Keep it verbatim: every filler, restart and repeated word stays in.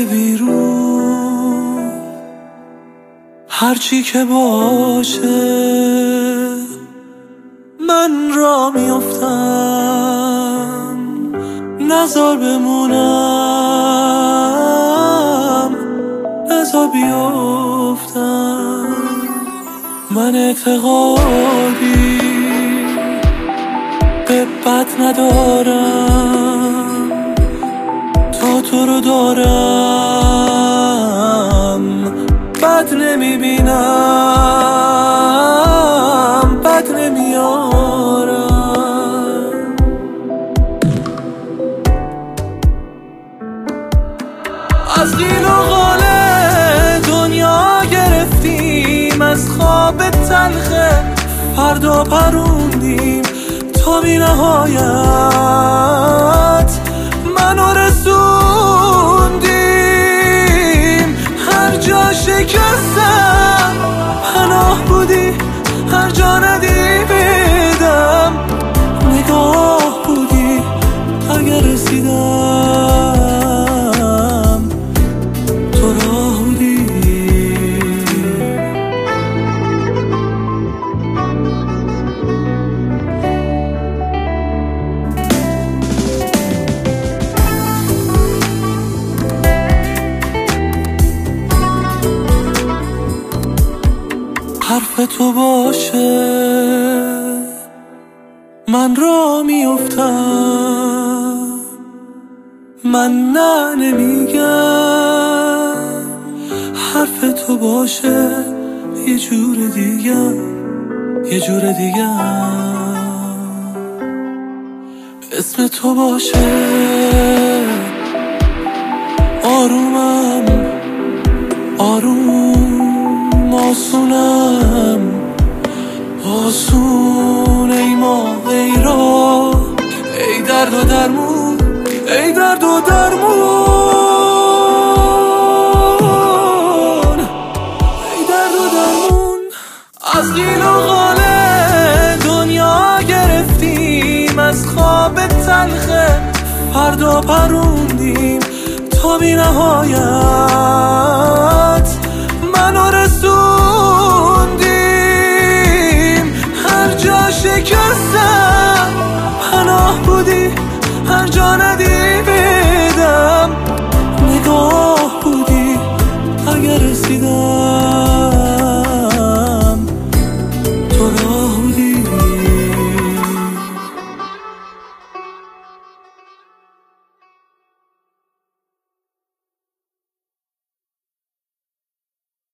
های بیرون هرچی که باشه من را میافتم، نزار بمونم، نزار بیافتم. من اعتقادی به بد ندارم، تا تو رو دارم بد نمیبینم، بد نمیارم. از دیل و غاله دنیا گرفتیم، از خواب تلخ فردا پروندیم تا بی نهایت منو رسوندیم. هر جا شکستم پناه بودی، هر جا ندیدم نگاه بودی. اگر رسیدم تو راه بودی. حرف تو باشه من را میافتم، من نه نمیگم. حرف تو باشه یه جور دیگه، یه جور دیگه. اسم تو باشه آرومم، آروم آسونم، آسون ای ماه ای راه، ای درد و درمون، ای درد و درمون، ای درد و درمون. از دیل و غاله دنیا گرفتیم، از خواب تلخ فردا پروندیم تا بی نهایت منو رسون